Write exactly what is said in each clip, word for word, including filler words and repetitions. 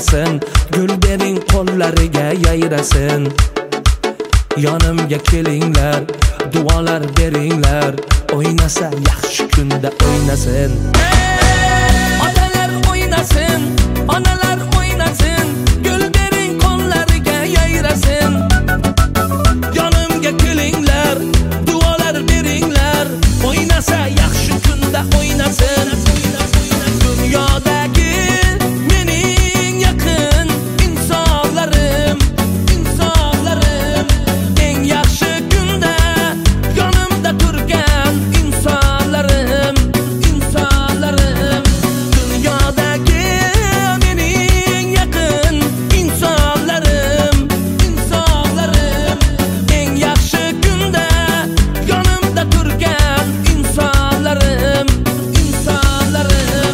yayrasin, gul bering qo'llariga yayrasin. Yonimga kelinglar, duolar beringlar, o'ynasa yaxshi kunda o'ynasin. Otalar o'ynasin, onalar o'ynasin, gul bering qo'llariga yayrasin. Yonimga kelinglar, duolar beringlar, o'ynasa yaxshi kunda o'ynasin. Dunyodagi mening yaqin insonlarim, insonlarim, eng yaxshi kunda yonimda turgan insonlarim, insonlarim. Dunyodagi mening yaqin insonlarim, insonlarim, eng yaxshi kunda yonimda turgan insonlarim, insonlarim.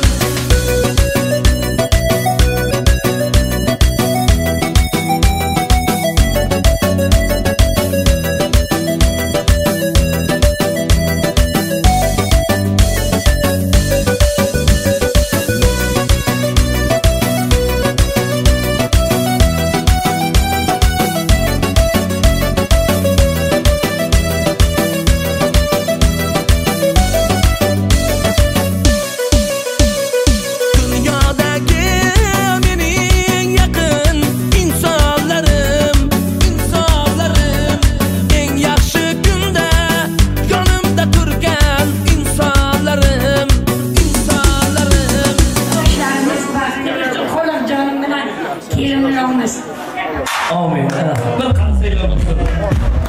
Dunyodagi mening yaqin insonlarim, insonlarim, eng yaxshi kunda yonimda turgan insonlarim, insonlarim. Yoshlarimiz va xo'rjonim bilan kelinlarimiz. Amin. Bir qancha